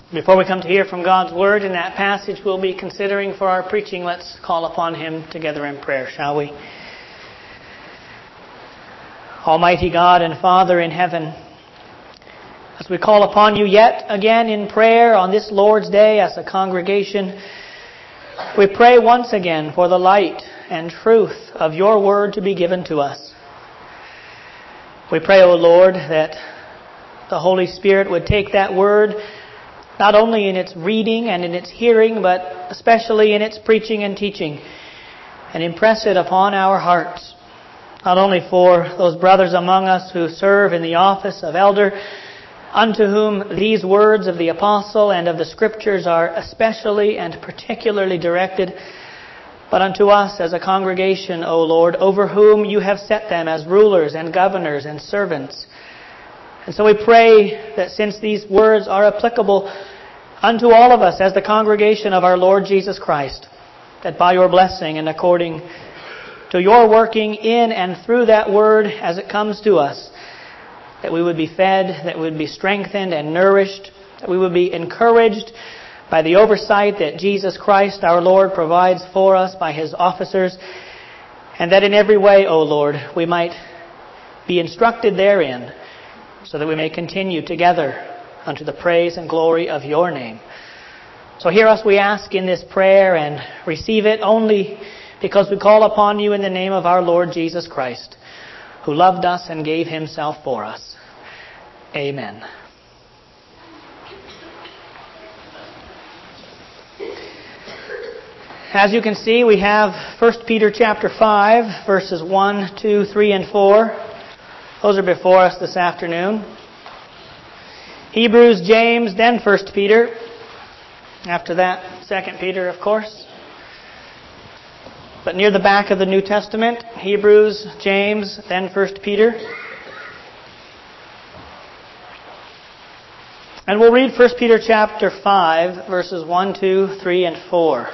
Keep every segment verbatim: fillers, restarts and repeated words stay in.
Before we come to hear from God's Word in that passage we'll be considering for our preaching, let's call upon Him together in prayer, shall we? Almighty God and Father in heaven, as we call upon You yet again in prayer on this Lord's Day as a congregation, we pray once again for the light and truth of Your Word to be given to us. We pray, O Lord, that the Holy Spirit would take that Word not only in its reading and in its hearing, but especially in its preaching and teaching, and impress it upon our hearts, not only for those brothers among us who serve in the office of elder, unto whom these words of the Apostle and of the Scriptures are especially and particularly directed, but unto us as a congregation, O Lord, over whom You have set them as rulers and governors and servants. And so we pray that since these words are applicable unto all of us as the congregation of our Lord Jesus Christ, that by Your blessing and according to Your working in and through that Word as it comes to us, that we would be fed, that we would be strengthened and nourished, that we would be encouraged by the oversight that Jesus Christ our Lord provides for us by His officers, and that in every way, O Lord, we might be instructed therein, so that we may continue together unto the praise and glory of Your name. So hear us, we ask, in this prayer, and receive it only because we call upon You in the name of our Lord Jesus Christ, who loved us and gave Himself for us. Amen. As you can see, we have First Peter chapter five, verses one, two, three, and four. Those are before us this afternoon. Hebrews, James, then First Peter. After that, Second Peter, of course. But near the back of the New Testament, Hebrews, James, then First Peter. And we'll read First Peter chapter five, verses one, two, three, and four.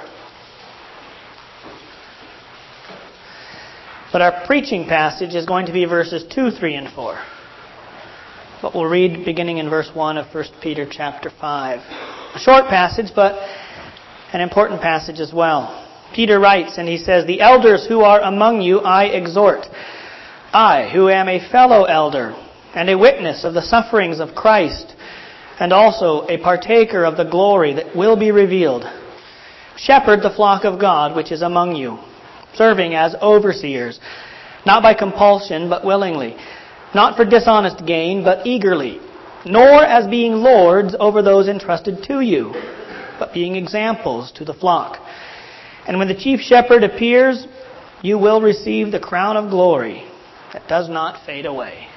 But our preaching passage is going to be verses two, three, and four. But we'll read beginning in verse one of First Peter chapter five. A short passage, but an important passage as well. Peter writes, and he says, "The elders who are among you I exhort, I, who am a fellow elder, and a witness of the sufferings of Christ, and also a partaker of the glory that will be revealed. Shepherd the flock of God which is among you, serving as overseers, not by compulsion, but willingly, not for dishonest gain, but eagerly, nor as being lords over those entrusted to you, but being examples to the flock. And when the chief shepherd appears, you will receive the crown of glory that does not fade away."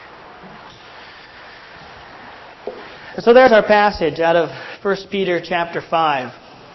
And so there's our passage out of First Peter chapter five.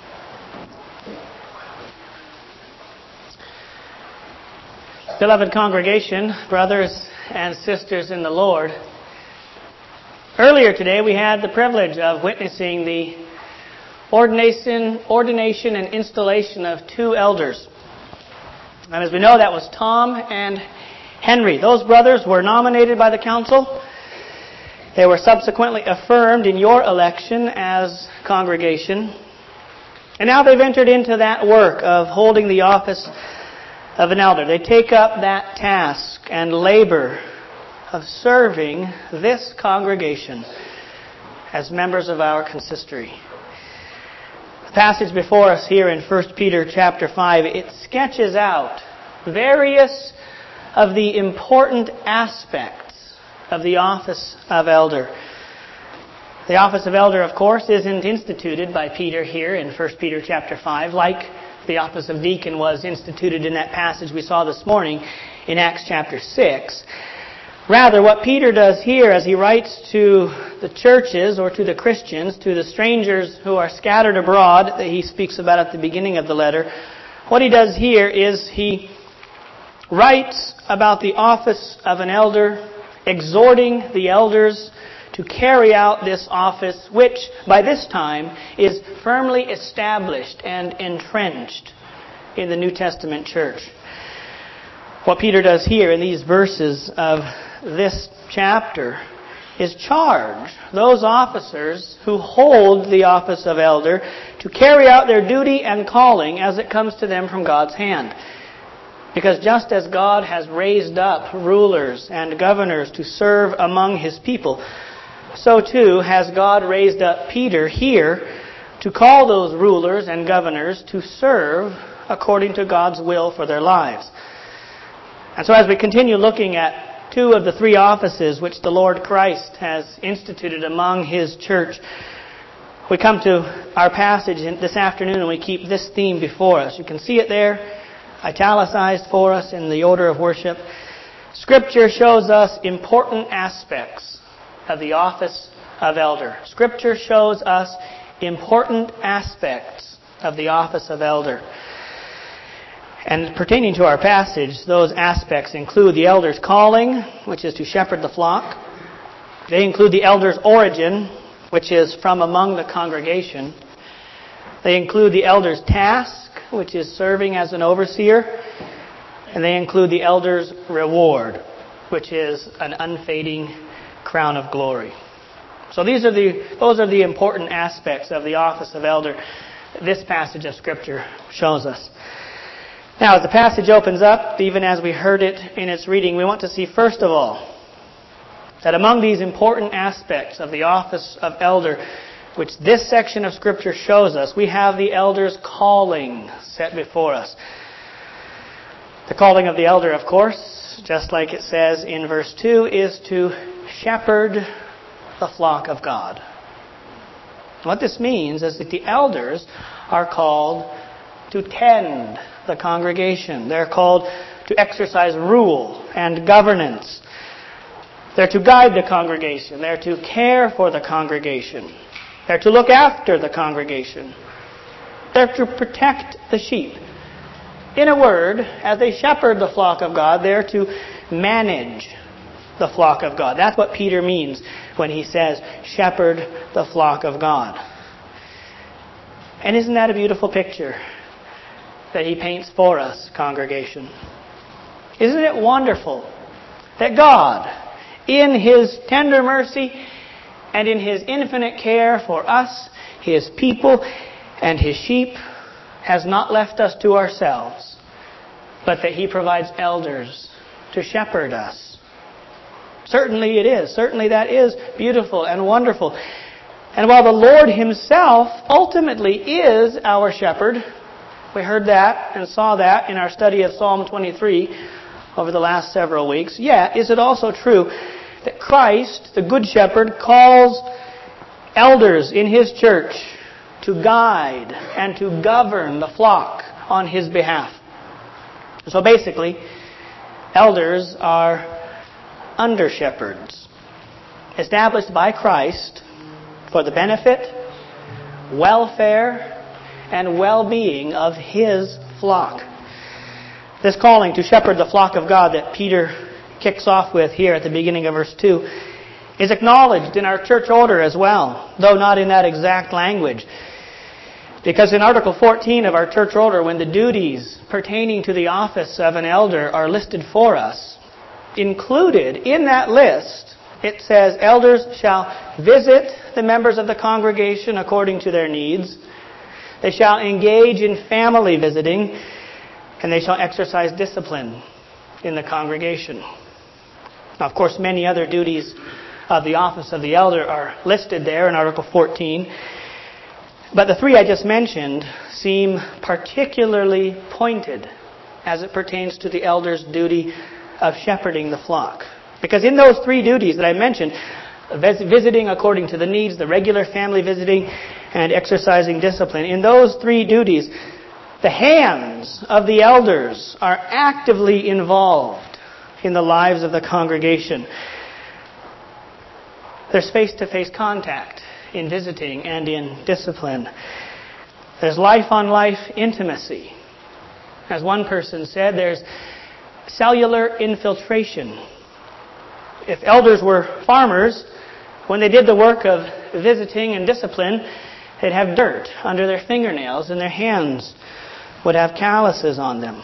Beloved congregation, brothers and sisters in the Lord, earlier today we had the privilege of witnessing the ordination, ordination and installation of two elders. And as we know, that was Tom and Henry. Those brothers were nominated by the council. They were subsequently affirmed in your election as congregation. And now they've entered into that work of holding the office of an elder. They take up that task and labor of serving this congregation as members of our consistory. The passage before us here in First Peter chapter five, it sketches out various of the important aspects of the office of elder. The office of elder, of course, isn't instituted by Peter here in First Peter chapter five, like the office of deacon was instituted in that passage we saw this morning in Acts chapter six. Rather, what Peter does here as he writes to the churches or to the Christians, to the strangers who are scattered abroad that he speaks about at the beginning of the letter, what he does here is he writes about the office of an elder, exhorting the elders to carry out this office, which by this time is firmly established and entrenched in the New Testament church. What Peter does here in these verses of this chapter is charge those officers who hold the office of elder to carry out their duty and calling as it comes to them from God's hand. Because just as God has raised up rulers and governors to serve among His people, so too has God raised up Peter here to call those rulers and governors to serve according to God's will for their lives. And so as we continue looking at two of the three offices which the Lord Christ has instituted among His church, we come to our passage this afternoon and we keep this theme before us. You can see it there, italicized for us in the order of worship. Scripture shows us important aspects of the office of elder. Scripture shows us important aspects of the office of elder. And pertaining to our passage, those aspects include the elder's calling, which is to shepherd the flock. They include the elder's origin, which is from among the congregation. They include the elder's task, which is serving as an overseer. And they include the elder's reward, which is an unfading crown of glory. So these are the those are the important aspects of the office of elder this passage of Scripture shows us. Now, as the passage opens up, even as we heard it in its reading, we want to see first of all that among these important aspects of the office of elder, which this section of Scripture shows us, we have the elder's calling set before us. The calling of the elder, of course, just like it says in verse two, is to shepherd the flock of God. What this means is that the elders are called to tend the congregation. They're called to exercise rule and governance. They're to guide the congregation. They're to care for the congregation. They're to look after the congregation. They're to protect the sheep. In a word, as they shepherd the flock of God, they're to manage the flock of God. That's what Peter means when he says, shepherd the flock of God. And isn't that a beautiful picture that he paints for us, congregation? Isn't it wonderful that God, in His tender mercy and in His infinite care for us, His people, and His sheep, has not left us to ourselves, but that He provides elders to shepherd us? Certainly it is. Certainly that is beautiful and wonderful. And while the Lord Himself ultimately is our shepherd, we heard that and saw that in our study of Psalm twenty-three over the last several weeks. Yet, is it also true that Christ, the Good Shepherd, calls elders in His church to guide and to govern the flock on His behalf? So basically, elders are under-shepherds, established by Christ for the benefit, welfare, and well-being of His flock. This calling to shepherd the flock of God that Peter kicks off with here at the beginning of verse two is acknowledged in our church order as well, though not in that exact language. Because in Article fourteen of our church order, when the duties pertaining to the office of an elder are listed for us, included in that list, it says, elders shall visit the members of the congregation according to their needs. They shall engage in family visiting, and they shall exercise discipline in the congregation. Now, of course, many other duties of the office of the elder are listed there in Article fourteen. But the three I just mentioned seem particularly pointed as it pertains to the elder's duty of shepherding the flock. Because in those three duties that I mentioned, visiting according to the needs, the regular family visiting, and exercising discipline, in those three duties, the hands of the elders are actively involved in the lives of the congregation. There's face-to-face contact in visiting and in discipline. There's life-on-life intimacy. As one person said, there's cellular infiltration. If elders were farmers, when they did the work of visiting and discipline, they'd have dirt under their fingernails and their hands would have calluses on them.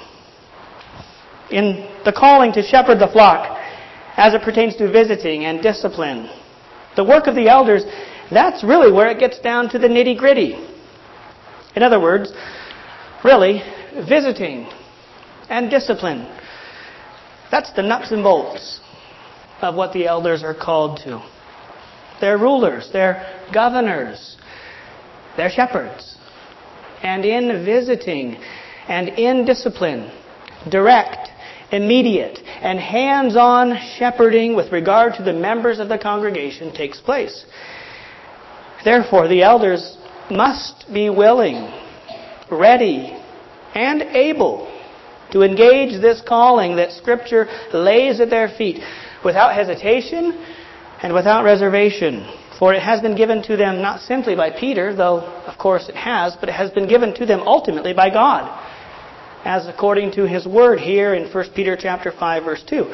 In the calling to shepherd the flock, as it pertains to visiting and discipline, The work of the elders, that's really where it gets down to the nitty-gritty. In other words, really, visiting and discipline. That's the nuts and bolts of what the elders are called to. They're rulers, they're governors, they're shepherds. And in visiting and in discipline, direct, immediate, and hands-on shepherding with regard to the members of the congregation takes place. Therefore, the elders must be willing, ready, and able to engage this calling that Scripture lays at their feet without hesitation and without reservation. For it has been given to them not simply by Peter, though of course it has, but it has been given to them ultimately by God, as according to His Word here in First Peter chapter five, verse two.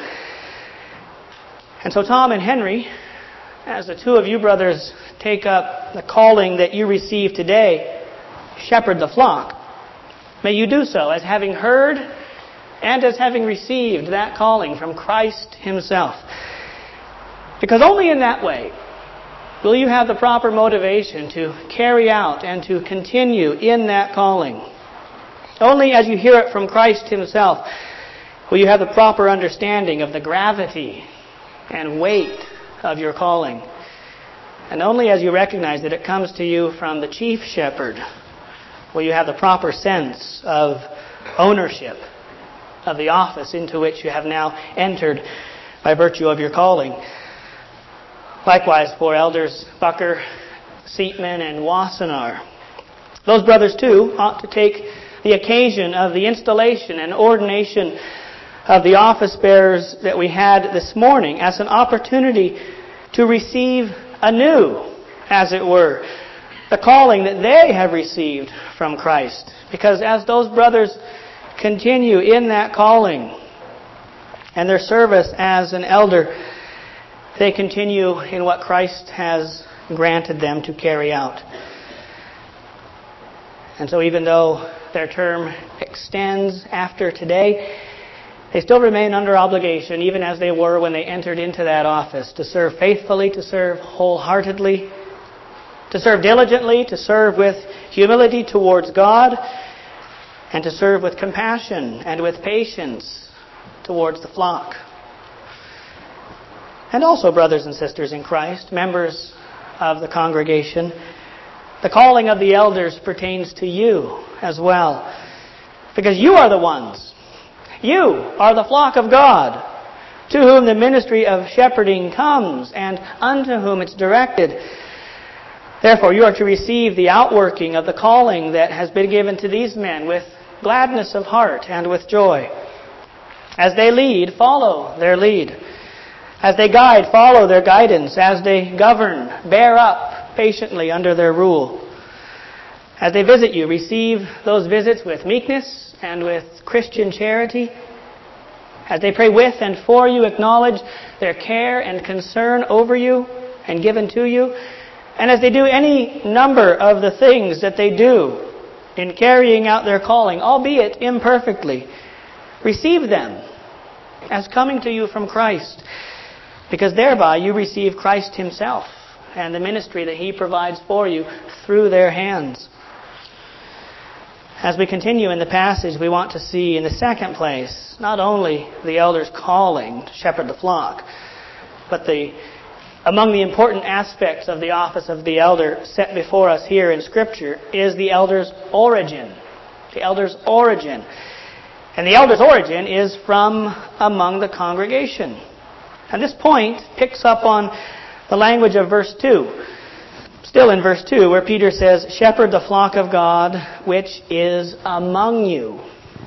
And so Tom and Henry, as the two of you brothers take up the calling that you receive today, shepherd the flock, may you do so as having heard and as having received that calling from Christ Himself. Because only in that way will you have the proper motivation to carry out and to continue in that calling. Only as you hear it from Christ Himself will you have the proper understanding of the gravity and weight of your calling. And only as you recognize that it comes to you from the chief shepherd will you have the proper sense of ownership of the office into which you have now entered by virtue of your calling. Likewise for elders Bucker, Seatman, and Wassenaar. Those brothers too ought to take the occasion of the installation and ordination of the office bearers that we had this morning as an opportunity to receive anew, as it were, the calling that they have received from Christ. Because as those brothers continue in that calling and their service as an elder, they continue in what Christ has granted them to carry out. And so even though their term extends after today, they still remain under obligation, even as they were when they entered into that office, to serve faithfully, to serve wholeheartedly, to serve diligently, to serve with humility towards God, and to serve with compassion and with patience towards the flock. And also, brothers and sisters in Christ, members of the congregation, the calling of the elders pertains to you as well. Because you are the ones. You are the flock of God, to whom the ministry of shepherding comes and unto whom it's directed. Therefore, you are to receive the outworking of the calling that has been given to these men with gladness of heart and with joy. As they lead, follow their lead. As they guide, follow their guidance. As they govern, bear up patiently under their rule. As they visit you, receive those visits with meekness and with Christian charity. As they pray with and for you, acknowledge their care and concern over you and given to you. And as they do any number of the things that they do in carrying out their calling, albeit imperfectly, receive them as coming to you from Christ, because thereby you receive Christ Himself and the ministry that He provides for you through their hands. As we continue in the passage, we want to see in the second place not only the elder's calling to shepherd the flock, but the among the important aspects of the office of the elder set before us here in Scripture is the elder's origin. The elder's origin. And the elder's origin is from among the congregation. And this point picks up on the language of verse two. Still in verse two, where Peter says, "Shepherd the flock of God, which is among you."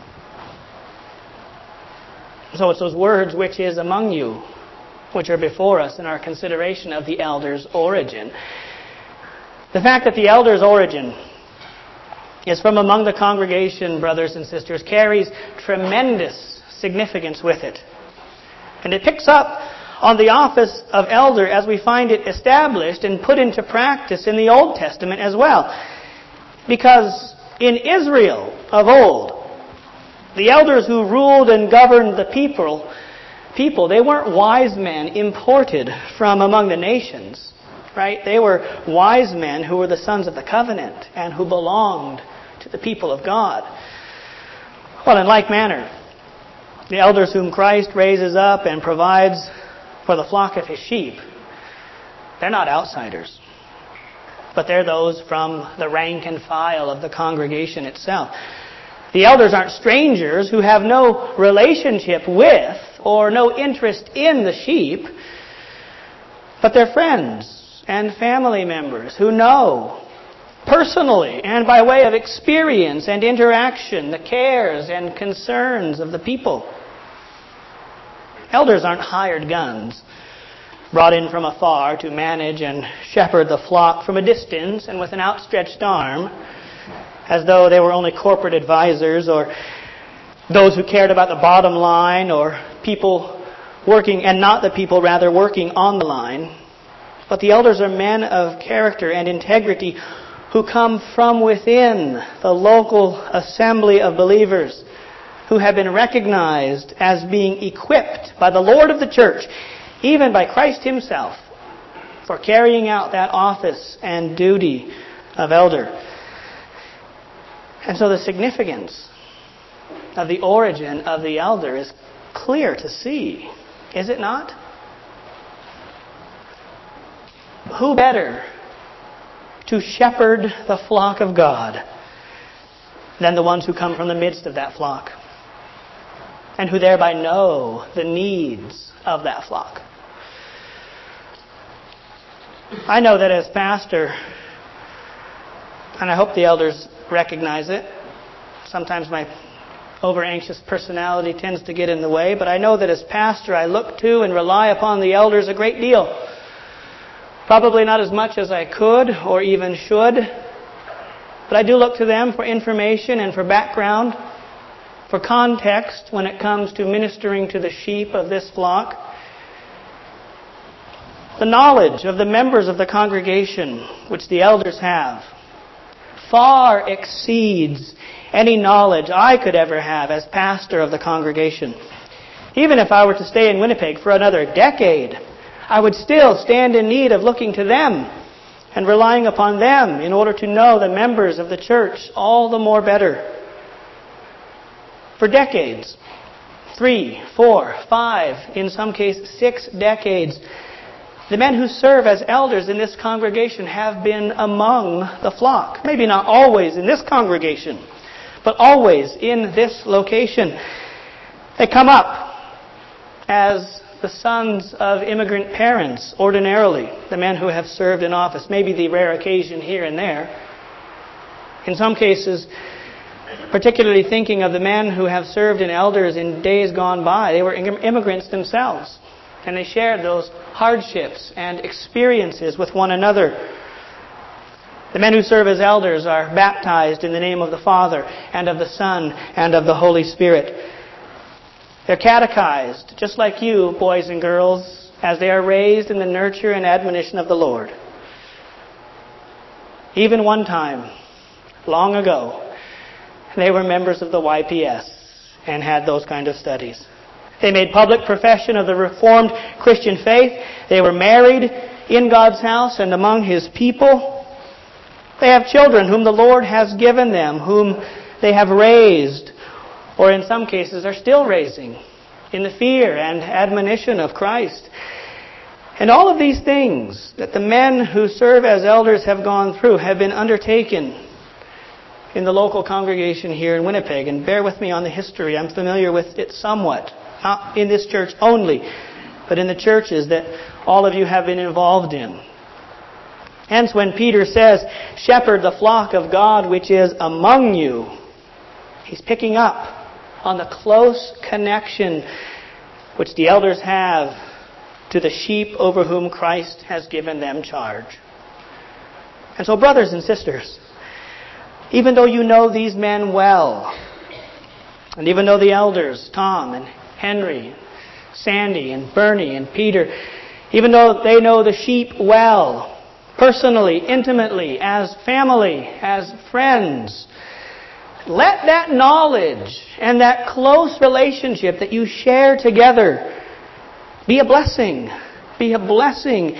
So it's those words, "which is among you," which are before us in our consideration of the elder's origin. The fact that the elder's origin is from among the congregation, brothers and sisters, carries tremendous significance with it. And it picks up on the office of elder as we find it established and put into practice in the Old Testament as well. Because in Israel of old, the elders who ruled and governed the people, people, they weren't wise men imported from among the nations. right? They were wise men who were the sons of the covenant and who belonged to the people of God. Well, in like manner, the elders whom Christ raises up and provides for the flock of his sheep, they're not outsiders, but they're those from the rank and file of the congregation itself. The elders aren't strangers who have no relationship with or no interest in the sheep, but they're friends and family members who know personally and by way of experience and interaction the cares and concerns of the people. Elders aren't hired guns brought in from afar to manage and shepherd the flock from a distance and with an outstretched arm, as though they were only corporate advisors or those who cared about the bottom line or people working, and not the people rather working on the line. But the elders are men of character and integrity who come from within the local assembly of believers, who have been recognized as being equipped by the Lord of the church, even by Christ himself, for carrying out that office and duty of elder. And so the significance of the origin of the elder is clear to see, is it not? Who better to shepherd the flock of God than the ones who come from the midst of that flock, and who thereby know the needs of that flock? I know that as pastor, and I hope the elders recognize it, sometimes my over-anxious personality tends to get in the way, but I know that as pastor I look to and rely upon the elders a great deal. Probably not as much as I could or even should, but I do look to them for information and for background, for context when it comes to ministering to the sheep of this flock. The knowledge of the members of the congregation which the elders have far exceeds any knowledge I could ever have as pastor of the congregation. Even if I were to stay in Winnipeg for another decade, I would still stand in need of looking to them and relying upon them in order to know the members of the church all the more better. For decades, three, four, five, in some cases six decades, the men who serve as elders in this congregation have been among the flock. Maybe not always in this congregation, but always in this location. They come up as the sons of immigrant parents, ordinarily, the men who have served in office, maybe the rare occasion here and there. In some cases, particularly thinking of the men who have served in elders in days gone by, they were immigrants themselves, and they shared those hardships and experiences with one another. The men who serve as elders are baptized in the name of the Father and of the Son and of the Holy Spirit. They're catechized, just like you, boys and girls, as they are raised in the nurture and admonition of the Lord. Even one time, long ago, they were members of the Y P S and had those kind of studies. They made public profession of the Reformed Christian faith. They were married in God's house and among His people. They have children whom the Lord has given them, whom they have raised, or in some cases are still raising, in the fear and admonition of Christ. And all of these things that the men who serve as elders have gone through have been undertaken in the local congregation here in Winnipeg. And bear with me on the history. I'm familiar with it somewhat. Not in this church only, but in the churches that all of you have been involved in. Hence, when Peter says, "Shepherd the flock of God which is among you," he's picking up on the close connection which the elders have to the sheep over whom Christ has given them charge. And so, brothers and sisters, even though you know these men well, and even though the elders, Tom and Henry, Sandy and Bernie and Peter, even though they know the sheep well, personally, intimately, as family, as friends, let that knowledge and that close relationship that you share together be a blessing. Be a blessing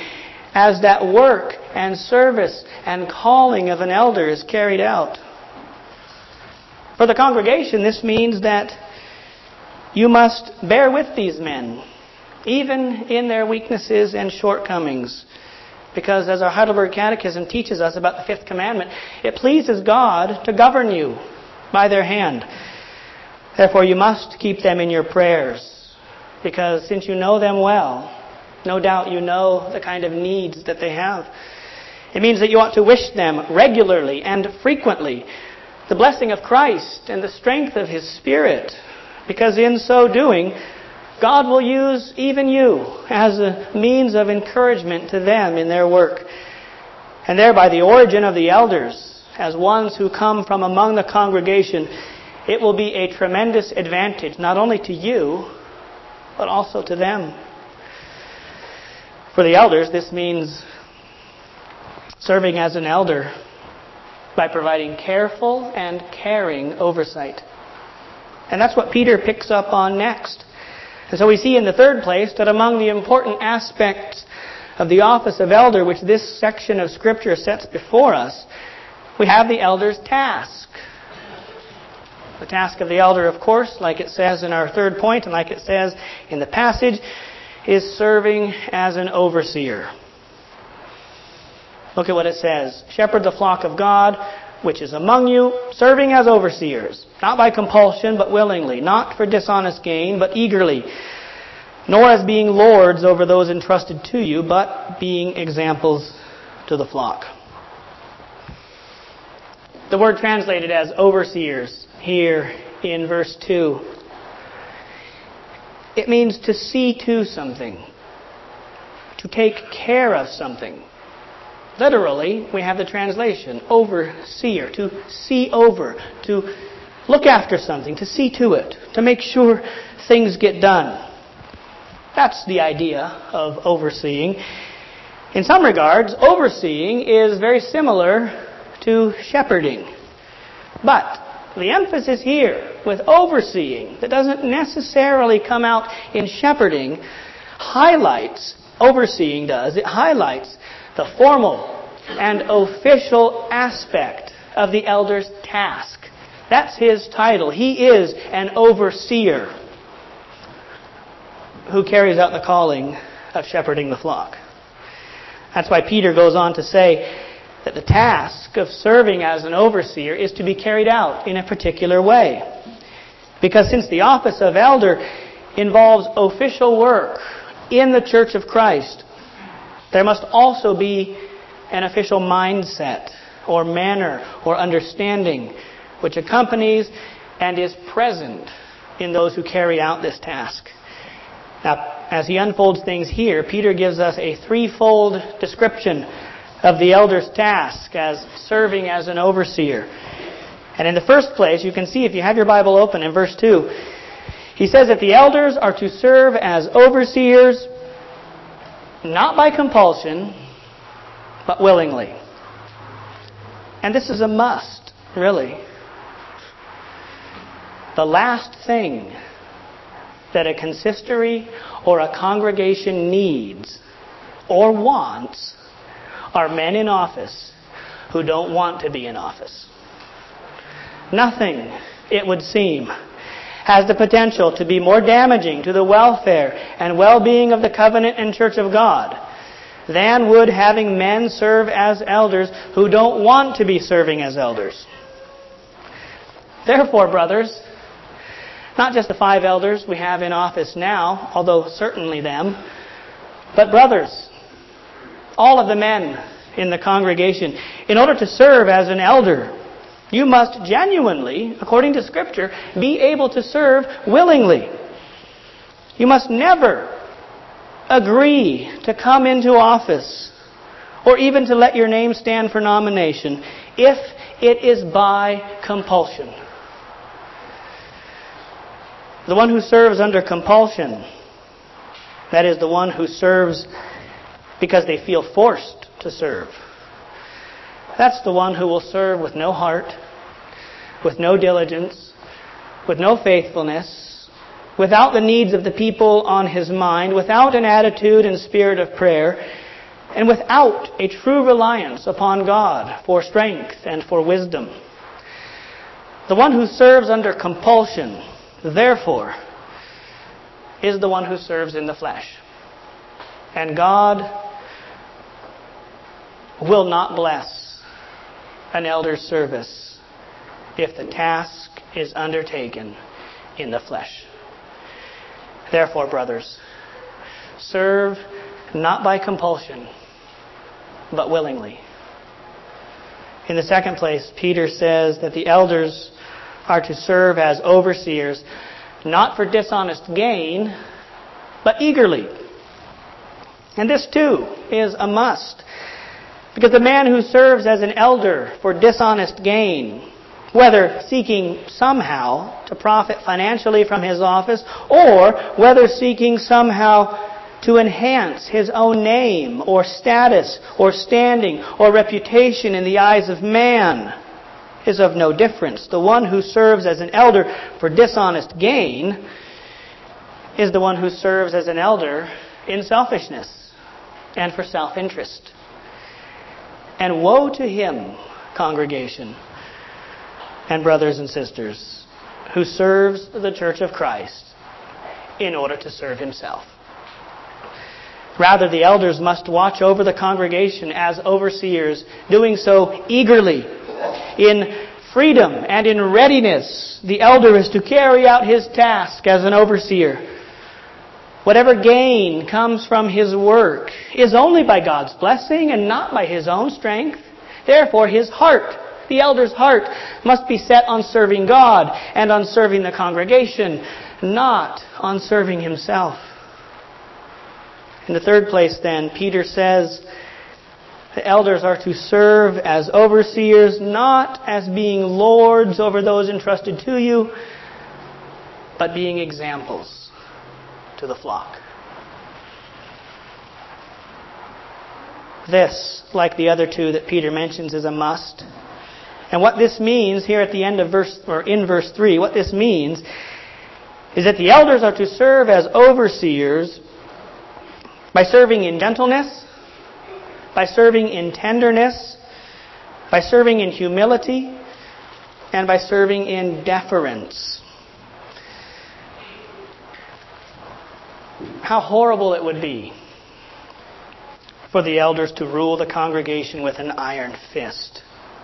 as that work and service and calling of an elder is carried out. For the congregation, this means that you must bear with these men, even in their weaknesses and shortcomings. Because as our Heidelberg Catechism teaches us about the fifth commandment, it pleases God to govern you by their hand. Therefore, you must keep them in your prayers, because since you know them well, no doubt you know the kind of needs that they have. It means that you ought to wish them regularly and frequently the blessing of Christ and the strength of His Spirit, because in so doing, God will use even you as a means of encouragement to them in their work. And thereby the origin of the elders, as ones who come from among the congregation, it will be a tremendous advantage, not only to you, but also to them. For the elders, this means serving as an elder by providing careful and caring oversight. And that's what Peter picks up on next. And so we see in the third place that among the important aspects of the office of elder, which this section of Scripture sets before us, we have the elder's task. The task of the elder, of course, like it says in our third point and like it says in the passage, is serving as an overseer. Look at what it says. Shepherd the flock of God, which is among you, serving as overseers, not by compulsion, but willingly, not for dishonest gain, but eagerly, nor as being lords over those entrusted to you, but being examples to the flock. The word translated as overseers here in verse two, it means to see to something, to take care of something. Literally, we have the translation, overseer, to see over, to look after something, to see to it, to make sure things get done. That's the idea of overseeing. In some regards, overseeing is very similar to shepherding. But the emphasis here with overseeing, that doesn't necessarily come out in shepherding, highlights, overseeing does, it highlights the formal and official aspect of the elder's task. That's his title. He is an overseer who carries out the calling of shepherding the flock. That's why Peter goes on to say that the task of serving as an overseer is to be carried out in a particular way. Because since the office of elder involves official work in the Church of Christ, there must also be an official mindset or manner or understanding which accompanies and is present in those who carry out this task. Now, as he unfolds things here, Peter gives us a threefold description of the elder's task as serving as an overseer. And in the first place, you can see if you have your Bible open in verse two, he says that the elders are to serve as overseers not by compulsion, but willingly. And this is a must, really. The last thing that a consistory or a congregation needs or wants are men in office who don't want to be in office. Nothing, it would seem, has the potential to be more damaging to the welfare and well-being of the covenant and church of God than would having men serve as elders who don't want to be serving as elders. Therefore, brothers, not just the five elders we have in office now, although certainly them, but brothers, all of the men in the congregation, in order to serve as an elder, you must genuinely, according to Scripture, be able to serve willingly. You must never agree to come into office or even to let your name stand for nomination if it is by compulsion. The one who serves under compulsion, that is the one who serves because they feel forced to serve, that's the one who will serve with no heart, with no diligence, with no faithfulness, without the needs of the people on his mind, without an attitude and spirit of prayer, and without a true reliance upon God for strength and for wisdom. The one who serves under compulsion, therefore, is the one who serves in the flesh. And God will not bless an elder's service if the task is undertaken in the flesh. Therefore, brothers, serve not by compulsion, but willingly. In the second place, Peter says that the elders are to serve as overseers, not for dishonest gain, but eagerly. And this too is a must. Because the man who serves as an elder for dishonest gain, whether seeking somehow to profit financially from his office, or whether seeking somehow to enhance his own name or status or standing or reputation in the eyes of man, is of no difference. The one who serves as an elder for dishonest gain is the one who serves as an elder in selfishness and for self-interest. And woe to him, congregation and brothers and sisters, who serves the church of Christ in order to serve himself. Rather, the elders must watch over the congregation as overseers, doing so eagerly, in freedom and in readiness. The elder is to carry out his task as an overseer. Whatever gain comes from his work is only by God's blessing and not by his own strength. Therefore, his heart, the elder's heart, must be set on serving God and on serving the congregation, not on serving himself. In the third place, then, Peter says the elders are to serve as overseers, not as being lords over those entrusted to you, but being examples to the flock. This, like the other two that Peter mentions, is a must. And what this means here at the end of verse, or in verse three, what this means is that the elders are to serve as overseers by serving in gentleness, by serving in tenderness, by serving in humility, and by serving in deference. How horrible it would be for the elders to rule the congregation with an iron fist.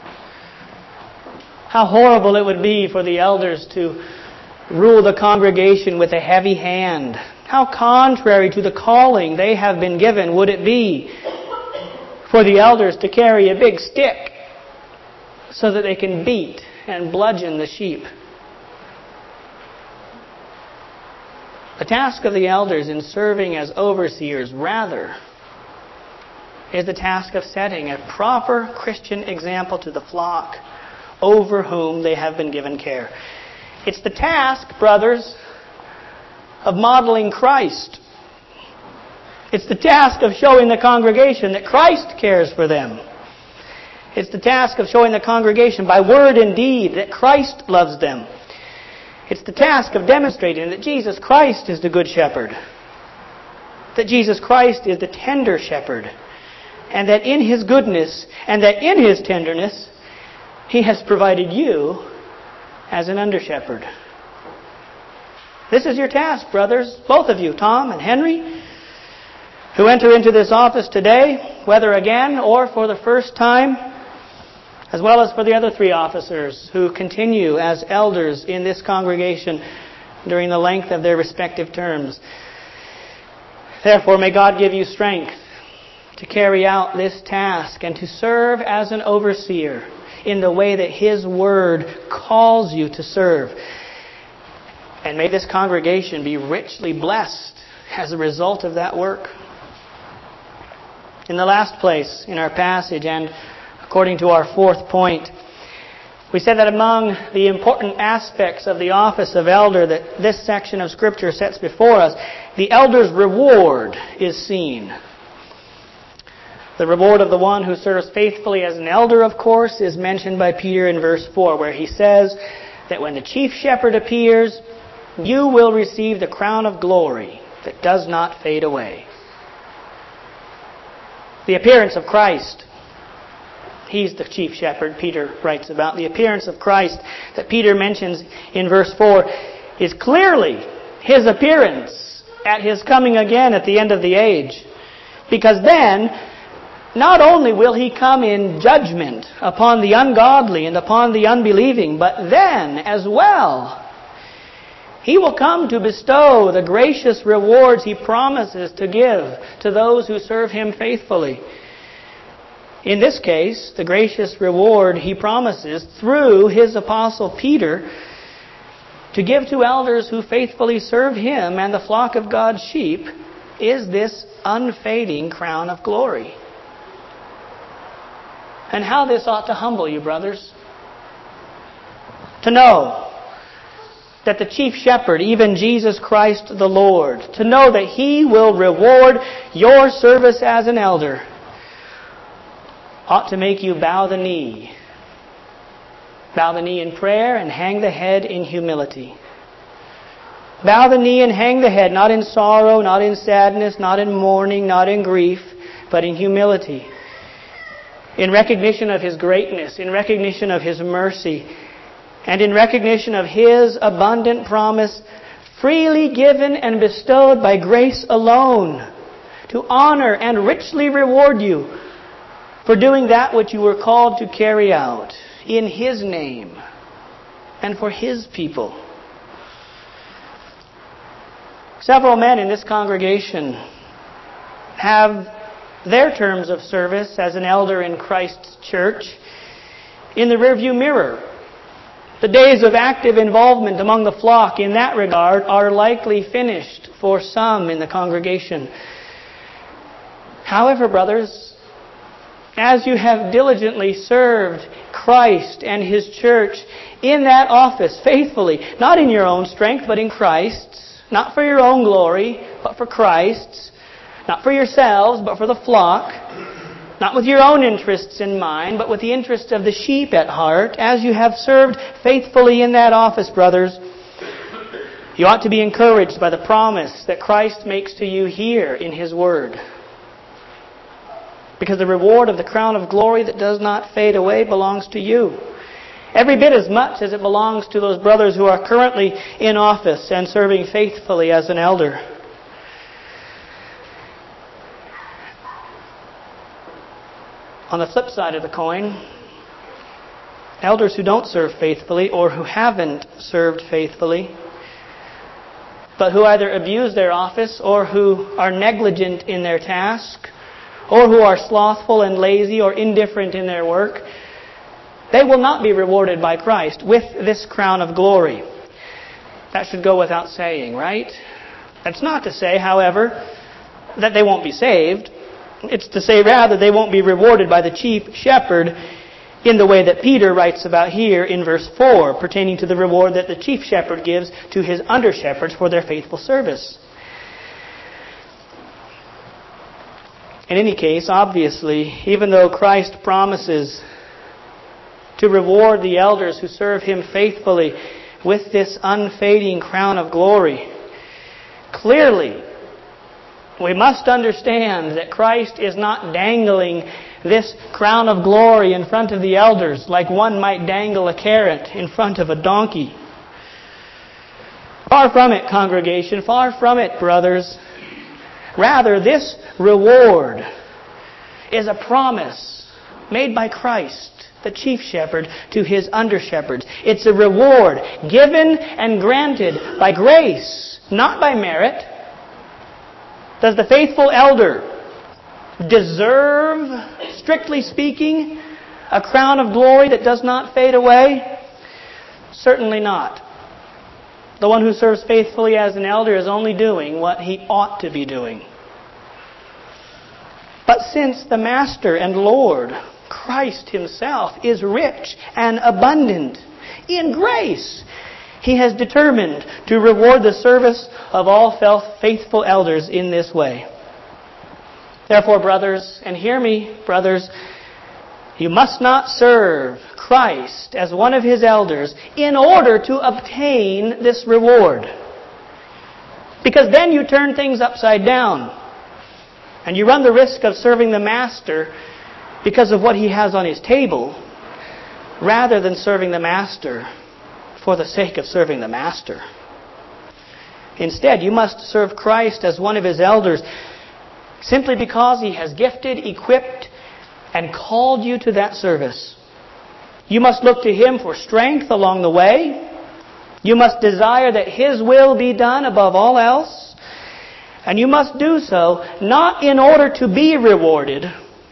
How horrible it would be for the elders to rule the congregation with a heavy hand. How contrary to the calling they have been given would it be for the elders to carry a big stick so that they can beat and bludgeon the sheep. The task of the elders in serving as overseers, rather, is the task of setting a proper Christian example to the flock over whom they have been given care. It's the task, brothers, of modeling Christ. It's the task of showing the congregation that Christ cares for them. It's the task of showing the congregation by word and deed that Christ loves them. It's the task of demonstrating that Jesus Christ is the good shepherd, that Jesus Christ is the tender shepherd, and that in his goodness and that in his tenderness, he has provided you as an under-shepherd. This is your task, brothers, both of you, Tom and Henry, who enter into this office today, whether again or for the first time, as well as for the other three officers who continue as elders in this congregation during the length of their respective terms. Therefore, may God give you strength to carry out this task and to serve as an overseer in the way that His Word calls you to serve. And may this congregation be richly blessed as a result of that work. In the last place in our passage, and according to our fourth point, we said that among the important aspects of the office of elder that this section of Scripture sets before us, the elder's reward is seen. The reward of the one who serves faithfully as an elder, of course, is mentioned by Peter in verse four, where he says that when the chief shepherd appears, you will receive the crown of glory that does not fade away. The appearance of Christ. He's the chief shepherd, Peter writes about. The appearance of Christ that Peter mentions in verse four is clearly His appearance at His coming again at the end of the age. Because then, not only will He come in judgment upon the ungodly and upon the unbelieving, but then as well, He will come to bestow the gracious rewards He promises to give to those who serve Him faithfully. In this case, the gracious reward He promises through His apostle Peter to give to elders who faithfully serve Him and the flock of God's sheep is this unfading crown of glory. And how this ought to humble you, brothers. To know that the chief shepherd, even Jesus Christ the Lord, to know that He will reward your service as an elder, ought to make you bow the knee. Bow the knee in prayer and hang the head in humility. Bow the knee and hang the head, not in sorrow, not in sadness, not in mourning, not in grief, but in humility. In recognition of His greatness, in recognition of His mercy, and in recognition of His abundant promise, freely given and bestowed by grace alone, to honor and richly reward you for doing that which you were called to carry out in His name and for His people. Several men in this congregation have their terms of service as an elder in Christ's church in the rearview mirror. The days of active involvement among the flock in that regard are likely finished for some in the congregation. However, brothers, as you have diligently served Christ and His church in that office faithfully, not in your own strength, but in Christ's, not for your own glory, but for Christ's, not for yourselves, but for the flock, not with your own interests in mind, but with the interests of the sheep at heart, as you have served faithfully in that office, brothers, you ought to be encouraged by the promise that Christ makes to you here in His Word. Because the reward of the crown of glory that does not fade away belongs to you. Every bit as much as it belongs to those brothers who are currently in office and serving faithfully as an elder. On the flip side of the coin, elders who don't serve faithfully or who haven't served faithfully, but who either abuse their office or who are negligent in their task, or who are slothful and lazy or indifferent in their work, they will not be rewarded by Christ with this crown of glory. That should go without saying, right? That's not to say, however, that they won't be saved. It's to say rather they won't be rewarded by the chief shepherd in the way that Peter writes about here in verse four, pertaining to the reward that the chief shepherd gives to his under-shepherds for their faithful service. In any case, obviously, even though Christ promises to reward the elders who serve Him faithfully with this unfading crown of glory, clearly, we must understand that Christ is not dangling this crown of glory in front of the elders like one might dangle a carrot in front of a donkey. Far from it, congregation, far from it, brothers. Rather, this reward is a promise made by Christ, the chief shepherd, to His under-shepherds. It's a reward given and granted by grace, not by merit. Does the faithful elder deserve, strictly speaking, a crown of glory that does not fade away? Certainly not. The one who serves faithfully as an elder is only doing what he ought to be doing. But since the Master and Lord, Christ Himself, is rich and abundant in grace, He has determined to reward the service of all faithful elders in this way. Therefore, brothers, and hear me, brothers, you must not serve Christ as one of His elders in order to obtain this reward. Because then you turn things upside down. And you run the risk of serving the master because of what he has on his table, rather than serving the master for the sake of serving the master. Instead, you must serve Christ as one of his elders simply because he has gifted, equipped, and called you to that service. You must look to him for strength along the way. You must desire that his will be done above all else. And you must do so not in order to be rewarded,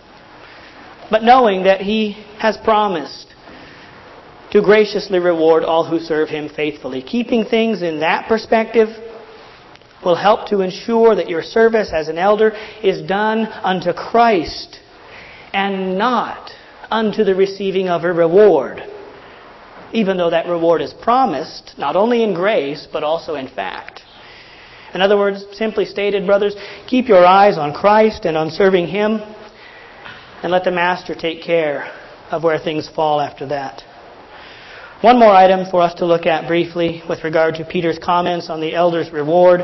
but knowing that he has promised to graciously reward all who serve him faithfully. Keeping things in that perspective will help to ensure that your service as an elder is done unto Christ and not unto the receiving of a reward, even though that reward is promised, not only in grace, but also in fact. In other words, simply stated, brothers, keep your eyes on Christ and on serving him, and let the Master take care of where things fall after that. One more item for us to look at briefly with regard to Peter's comments on the elder's reward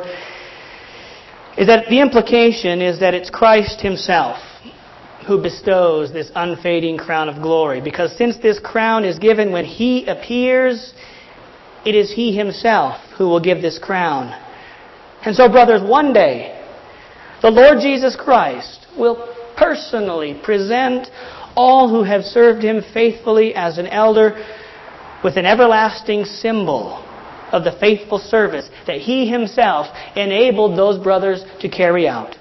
is that the implication is that it's Christ himself who bestows this unfading crown of glory. Because since this crown is given when he appears, it is he himself who will give this crown. And so, brothers, one day, the Lord Jesus Christ will personally present all who have served him faithfully as an elder with an everlasting symbol of the faithful service that he himself enabled those brothers to carry out.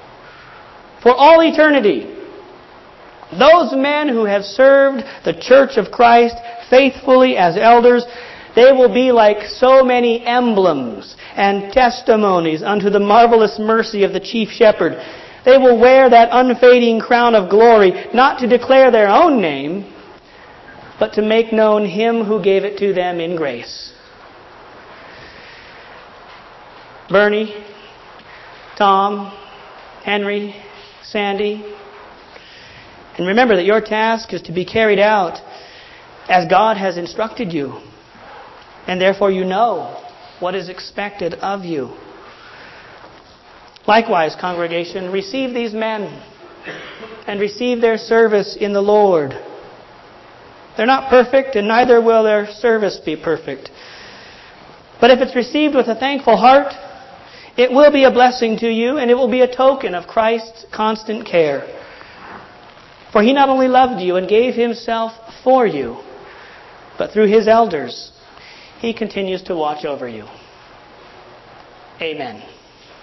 For all eternity, those men who have served the church of Christ faithfully as elders, they will be like so many emblems and testimonies unto the marvelous mercy of the chief shepherd. They will wear that unfading crown of glory, not to declare their own name, but to make known him who gave it to them in grace. Bernie, Tom, Henry, Sandy, and remember that your task is to be carried out as God has instructed you. And therefore you know what is expected of you. Likewise, congregation, receive these men and receive their service in the Lord. They're not perfect, and neither will their service be perfect. But if it's received with a thankful heart, it will be a blessing to you, and it will be a token of Christ's constant care. For he not only loved you and gave himself for you, but through his elders, he continues to watch over you. Amen.